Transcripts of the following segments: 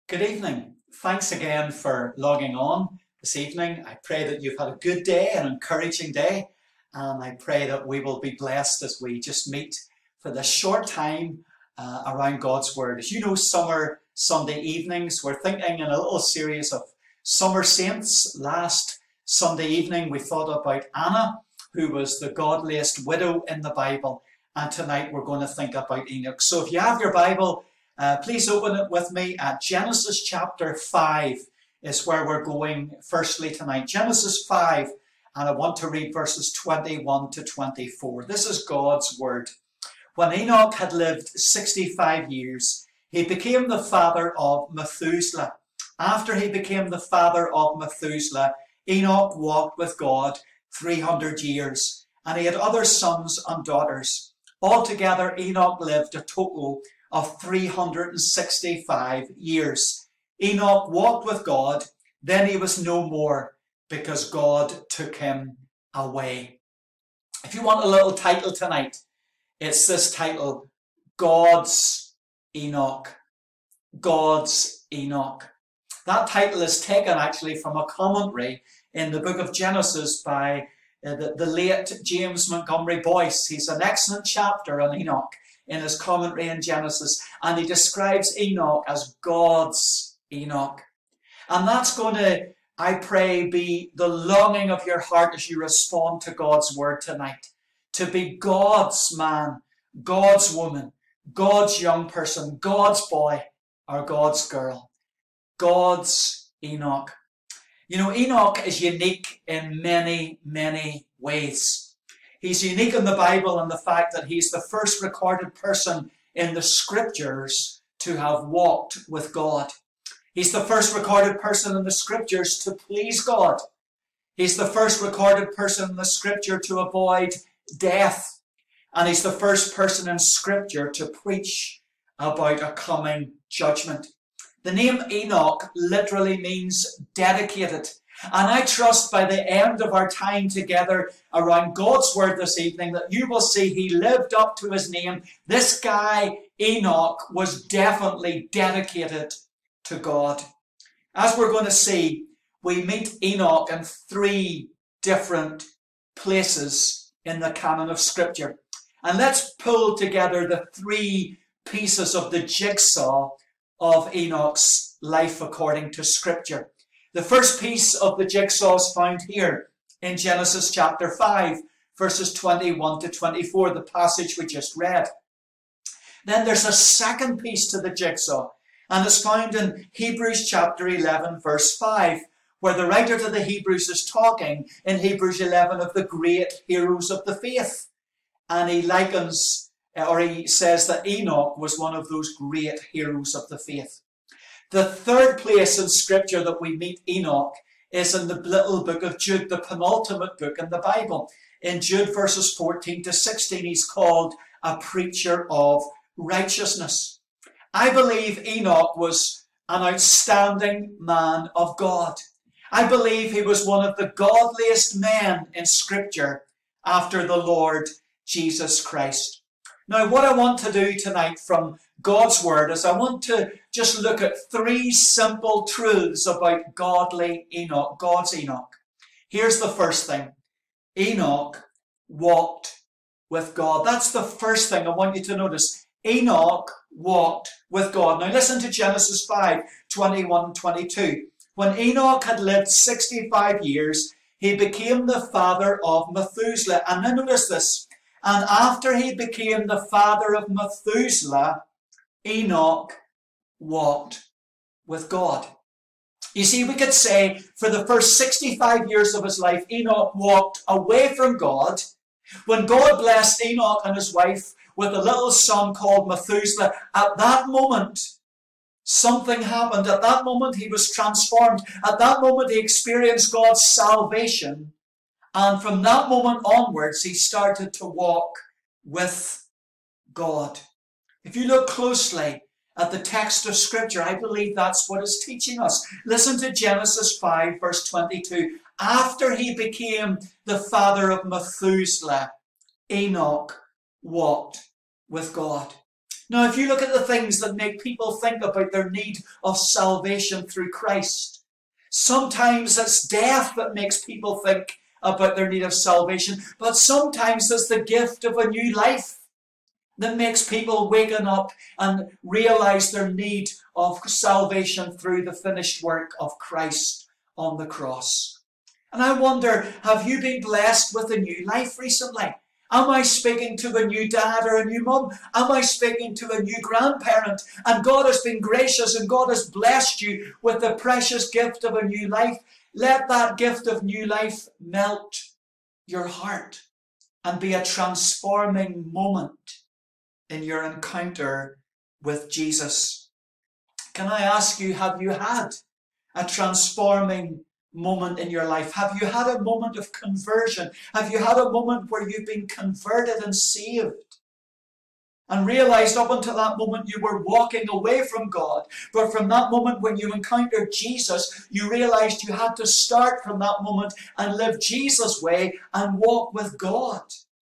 Good evening. Thanks again for logging on this evening. I pray that you've had a good day, an encouraging day, and I pray that we will be blessed as we just meet for this short time around God's Word. As you know, summer Sunday evenings, we're thinking in a little series of summer saints. Last Sunday evening, we thought about Anna, who was the godliest widow in the Bible, and tonight we're going to think about Enoch. So if you have your Bible, please open it with me at Genesis chapter 5 is where we're going firstly tonight. Genesis 5, and I want to read verses 21 to 24. This is God's word. When Enoch had lived 65 years, he became the father of Methuselah. After he became the father of Methuselah, Enoch walked with God 300 years, and he had other sons and daughters. Altogether, Enoch lived a total of 365 years. Enoch walked with God, then he was no more because God took him away. If you want a little title tonight, it's this title, God's Enoch. God's Enoch. That title is taken actually from a commentary in the book of Genesis by the late James Montgomery Boyce. He's an excellent chapter on Enoch in his commentary in Genesis, and he describes Enoch as God's Enoch. And that's going to, I pray, be the longing of your heart as you respond to God's word tonight. To be God's man, God's woman, God's young person, God's boy, or God's girl. God's Enoch. You know, Enoch is unique in many, many ways. He's unique in the Bible in the fact that he's the first recorded person in the scriptures to have walked with God. He's the first recorded person in the scriptures to please God. He's the first recorded person in the scripture to avoid death. And he's the first person in scripture to preach about a coming judgment. The name Enoch literally means dedicated. And I trust by the end of our time together around God's word this evening that you will see he lived up to his name. This guy, Enoch, was definitely dedicated to God. As we're going to see, we meet Enoch in three different places in the canon of Scripture. And let's pull together the three pieces of the jigsaw of Enoch's life according to Scripture. The first piece of the jigsaw is found here in Genesis chapter 5, verses 21 to 24, the passage we just read. Then there's a second piece to the jigsaw, and it's found in Hebrews chapter 11, verse 5, where the writer to the Hebrews is talking in Hebrews 11 of the great heroes of the faith. And he likens, or he says that Enoch was one of those great heroes of the faith. The third place in Scripture that we meet Enoch is in the little book of Jude, the penultimate book in the Bible. In Jude verses 14 to 16, he's called a preacher of righteousness. I believe Enoch was an outstanding man of God. I believe he was one of the godliest men in Scripture after the Lord Jesus Christ. Now, what I want to do tonight from God's word is I want to just look at three simple truths about godly Enoch, God's Enoch. Here's the first thing. Enoch walked with God. That's the first thing I want you to notice. Enoch walked with God. Now listen to Genesis 5, 21 and 22. When Enoch had lived 65 years, he became the father of Methuselah. And then notice this. And after he became the father of Methuselah, Enoch walked with God. You see, we could say for the first 65 years of his life, Enoch walked away from God. When God blessed Enoch and his wife with a little son called Methuselah, at that moment, something happened. At that moment, he was transformed. At that moment, he experienced God's salvation. And from that moment onwards, he started to walk with God. If you look closely at the text of Scripture, I believe that's what it's teaching us. Listen to Genesis 5, verse 22. After he became the father of Methuselah, Enoch walked with God. Now, if you look at the things that make people think about their need of salvation through Christ, sometimes it's death that makes people think about their need of salvation, but sometimes it's the gift of a new life that makes people waken up and realize their need of salvation through the finished work of Christ on the cross. And I wonder, have you been blessed with a new life recently? Am I speaking to a new dad or a new mum? Am I speaking to a new grandparent? And God has been gracious and God has blessed you with the precious gift of a new life. Let that gift of new life melt your heart and be a transforming moment in your encounter with Jesus. Can I ask you, have you had a transforming moment in your life? Have you had a moment of conversion? Have you had a moment where you've been converted and saved and realized up until that moment you were walking away from God, but from that moment when you encountered Jesus, you realized you had to start from that moment and live Jesus' way and walk with God?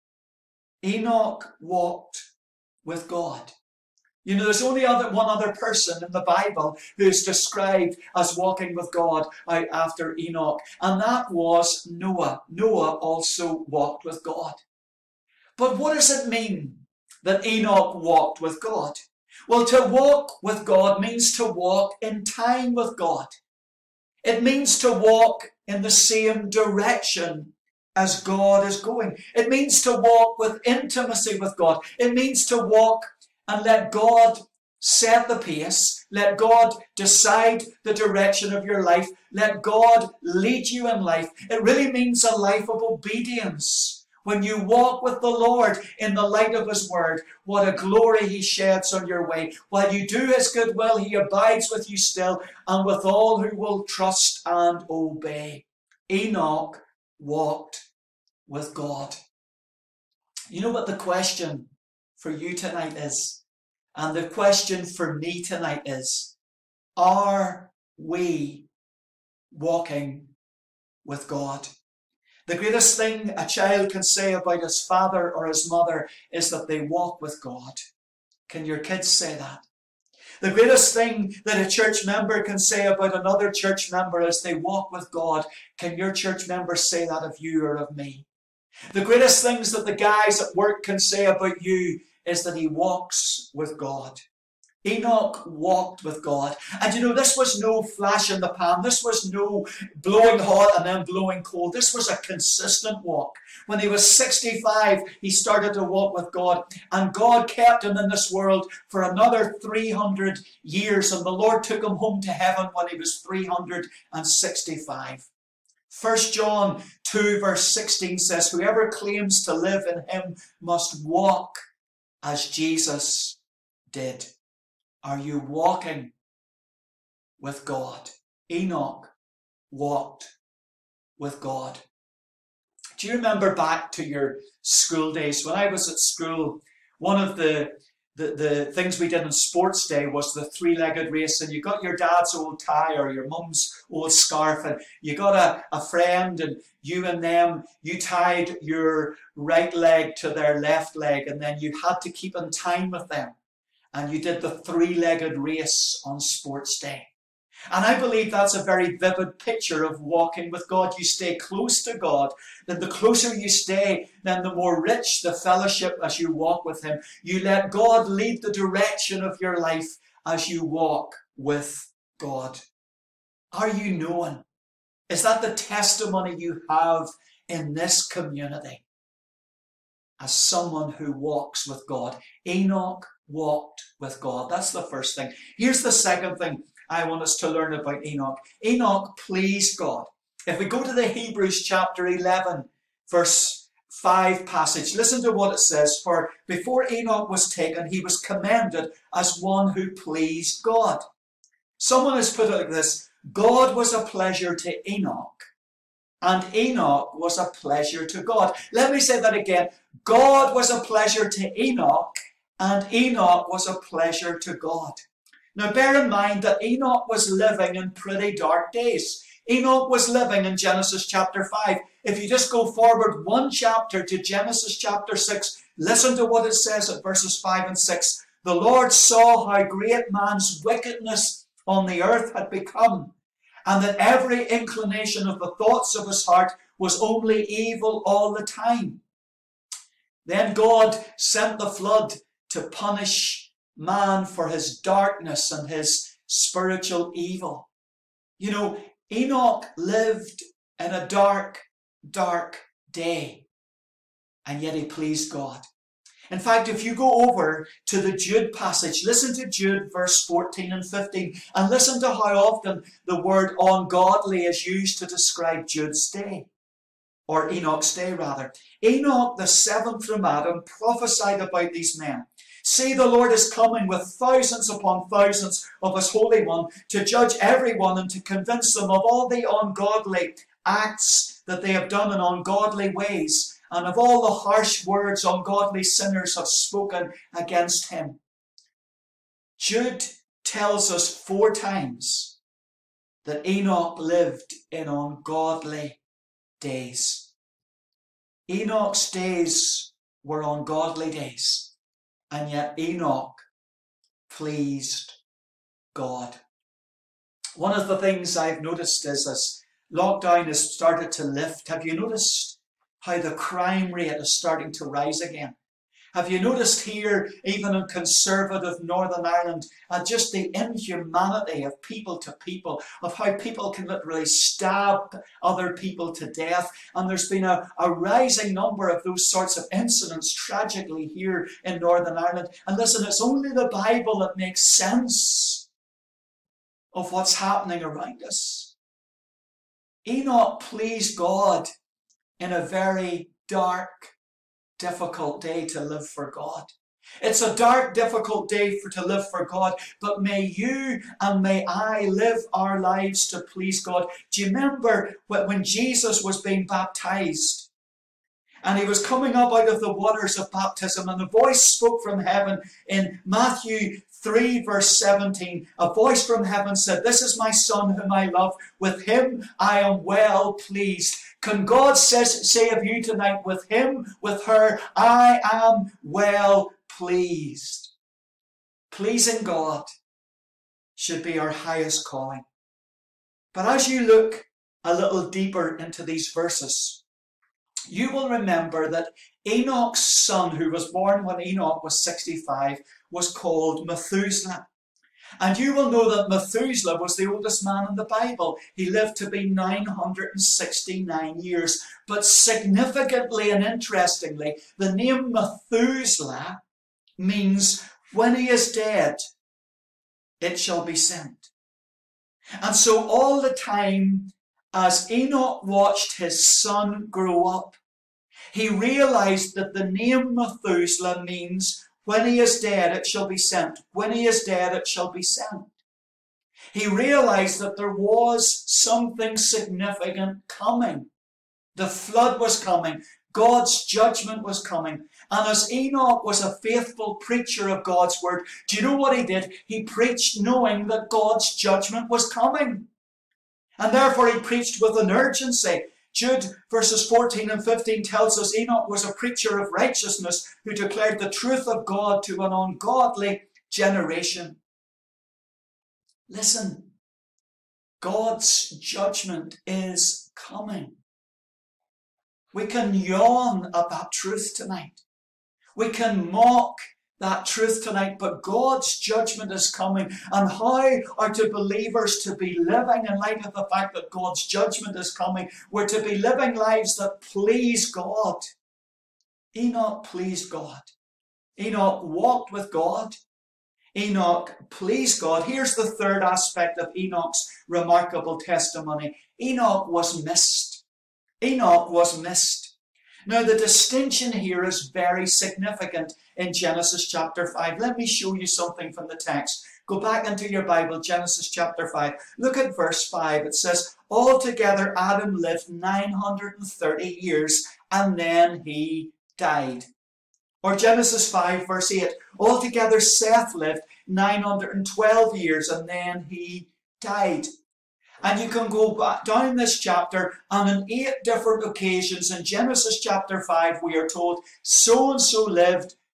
Enoch walked with God. You know, there's only one other person in the Bible who's described as walking with God out after Enoch, and that was Noah. Noah also walked with God. But what does it mean that Enoch walked with God? Well, to walk with God means to walk in time with God. It means to walk in the same direction as God is going. It means to walk with intimacy with God. It means to walk and let God set the pace. Let God decide the direction of your life. Let God lead you in life. It really means a life of obedience. When you walk with the Lord in the light of His word, what a glory He sheds on your way. While you do His good will, He abides with you still, and with all who will trust and obey. Enoch walked with God. You know what the question for you tonight is? And the question for me tonight is, are we walking with God? The greatest thing a child can say about his father or his mother is that they walk with God. Can your kids say that? The greatest thing that a church member can say about another church member is they walk with God. Can your church members say that of you or of me? The greatest things that the guys at work can say about you is that he walks with God. Enoch walked with God. And you know, this was no flash in the pan. This was no blowing hot and then blowing cold. This was a consistent walk. When he was 65, he started to walk with God. And God kept him in this world for another 300 years. And the Lord took him home to heaven when he was 365. 1 John 2 verse 16 says, whoever claims to live in him must walk as Jesus did. Are you walking with God? Enoch walked with God. Do you remember back to your school days? When I was at school, one of the things we did on sports day was the three-legged race, and you got your dad's old tie or your mum's old scarf, and you got a friend, and you and them, you tied your right leg to their left leg, and then you had to keep in time with them. And you did the three-legged race on sports day. And I believe that's a very vivid picture of walking with God. You stay close to God. Then the closer you stay, then the more rich the fellowship as you walk with Him. You let God lead the direction of your life as you walk with God. Are you known? Is that the testimony you have in this community? As someone who walks with God. Enoch walked with God. That's the first thing. Here's the second thing I want us to learn about Enoch. Enoch pleased God. If we go to the Hebrews chapter 11, verse 5 passage, listen to what it says. For before Enoch was taken, he was commended as one who pleased God. Someone has put it like this: God was a pleasure to Enoch, and Enoch was a pleasure to God. Let me say that again. God was a pleasure to Enoch, and Enoch was a pleasure to God. Now bear in mind that Enoch was living in pretty dark days. Enoch was living in Genesis chapter 5. If you just go forward one chapter to Genesis chapter 6, listen to what it says at verses 5 and 6. The Lord saw how great man's wickedness on the earth had become, and that every inclination of the thoughts of his heart was only evil all the time. Then God sent the flood to punish man for his darkness and his spiritual evil. You know, Enoch lived in a dark, dark day, and yet he pleased God. In fact, if you go over to the Jude passage, listen to Jude verse 14 and 15, and listen to how often the word ungodly is used to describe Jude's day, or Enoch's day rather. Enoch, the seventh from Adam, prophesied about these men. See, the Lord is coming with thousands upon thousands of his Holy One to judge everyone and to convince them of all the ungodly acts that they have done in ungodly ways, and of all the harsh words ungodly sinners have spoken against him. Jude tells us 4 times that Enoch lived in ungodly days. Enoch's days were ungodly days, and yet Enoch pleased God. One of the things I've noticed is as lockdown has started to lift, have you noticed how the crime rate is starting to rise again? Have you noticed here, even in conservative Northern Ireland, just the inhumanity of people to people, of how people can literally stab other people to death? And there's been a rising number of those sorts of incidents, tragically, here in Northern Ireland. And listen, it's only the Bible that makes sense of what's happening around us. Enoch pleased God in a very dark, difficult day to live for God. It's a dark, difficult day to live for God, but may you and may I live our lives to please God. Do you remember when Jesus was being baptized and he was coming up out of the waters of baptism, and a voice spoke from heaven in Matthew 3 verse 17, a voice from heaven said, "This is my son whom I love, with him I am well pleased." Can God say of you tonight, with him, with her, I am well pleased? Pleasing God should be our highest calling. But as you look a little deeper into these verses, you will remember that Enoch's son, who was born when Enoch was 65, was called Methuselah. And you will know that Methuselah was the oldest man in the Bible. He lived to be 969 years. But significantly and interestingly, the name Methuselah means when he is dead, it shall be sent. And so all the time, as Enoch watched his son grow up, he realized that the name Methuselah means when he is dead, it shall be sent. When he is dead, it shall be sent. He realized that there was something significant coming. The flood was coming. God's judgment was coming. And as Enoch was a faithful preacher of God's word, do you know what he did? He preached knowing that God's judgment was coming. And therefore he preached with an urgency. Jude verses 14 and 15 tells us Enoch was a preacher of righteousness who declared the truth of God to an ungodly generation. Listen, God's judgment is coming. We can yawn at that truth tonight. We can mock that truth tonight, but God's judgment is coming. And how are believers to be living in light of the fact that God's judgment is coming? We're to be living lives that please God. Enoch pleased God. Enoch walked with God. Enoch pleased God. Here's the third aspect of Enoch's remarkable testimony. Enoch was missed. Enoch was missed. Now, the distinction here is very significant in Genesis chapter 5. Let me show you something from the text. Go back into your Bible, Genesis chapter 5. Look at verse 5. It says, altogether Adam lived 930 years, and then he died. Or Genesis 5 verse 8. Altogether Seth lived 912 years, and then he died. And you can go back down this chapter, and on 8 different occasions in Genesis chapter 5 we are told so-and-so lived,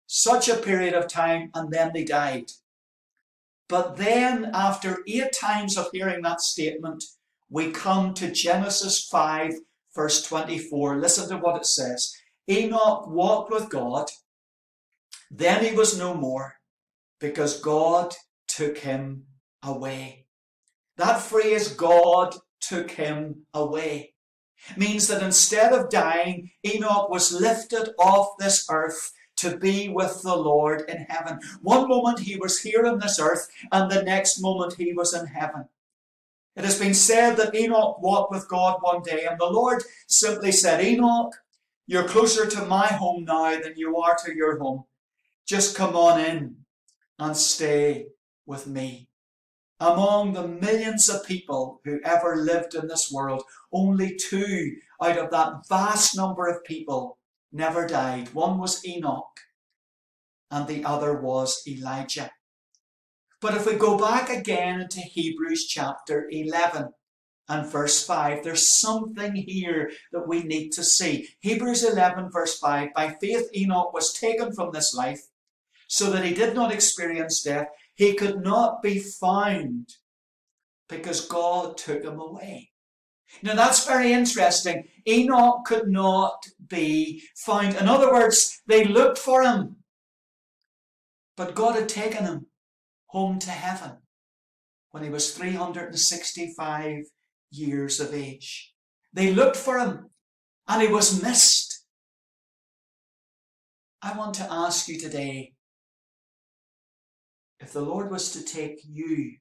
such a period of time, and then they died. But then, after 8 times of hearing that statement, we come to Genesis 5, verse 24. Listen to what it says. Enoch walked with God, then he was no more, because God took him away. That phrase, God took him away, means that instead of dying, Enoch was lifted off this earth to be with the Lord in heaven. One moment he was here on this earth, and the next moment he was in heaven. It has been said that Enoch walked with God one day, and the Lord simply said, Enoch, you're closer to my home now than you are to your home. Just come on in and stay with me. Among the millions of people who ever lived in this world, only 2 out of that vast number of people never died. One was Enoch, and the other was Elijah. But if we go back again into Hebrews chapter 11 and verse 5, there's something here that we need to see. Hebrews 11 verse 5, by faith Enoch was taken from this life, so that he did not experience death. He could not be found because God took him away. Now that's very interesting. Enoch could not be found. In other words, they looked for him, but God had taken him home to heaven when he was 365 years of age. They looked for him and he was missed. I want to ask you today, if the Lord was to take you,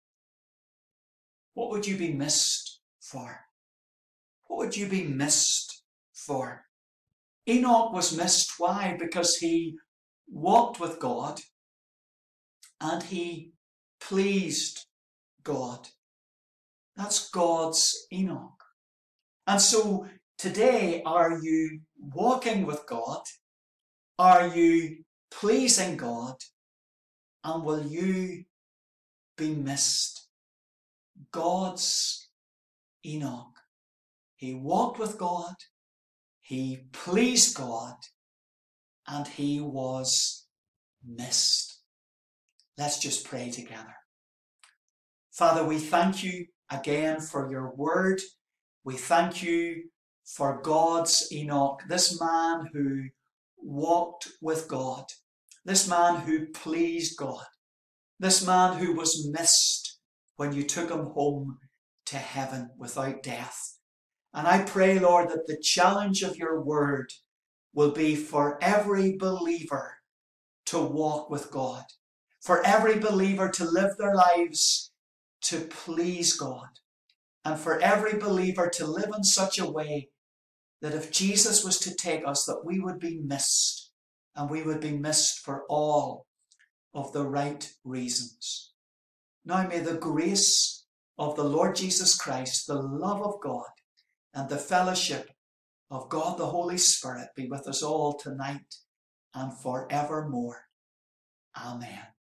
what would you be missed for? What would you be missed for? Enoch was missed. Why? Because he walked with God and he pleased God. That's God's Enoch. And so today, are you walking with God? Are you pleasing God? And will you be missed? God's Enoch. He walked with God, he pleased God, and he was missed. Let's just pray together. Father, we thank you again for your word. We thank you for God's Enoch, this man who walked with God. This man who pleased God. This man who was missed when you took him home to heaven without death. And I pray, Lord, that the challenge of your word will be for every believer to walk with God. For every believer to live their lives to please God. And for every believer to live in such a way that if Jesus was to take us, that we would be missed. And we would be missed for all of the right reasons. Now may the grace of the Lord Jesus Christ, the love of God, and the fellowship of God the Holy Spirit be with us all tonight and forevermore. Amen.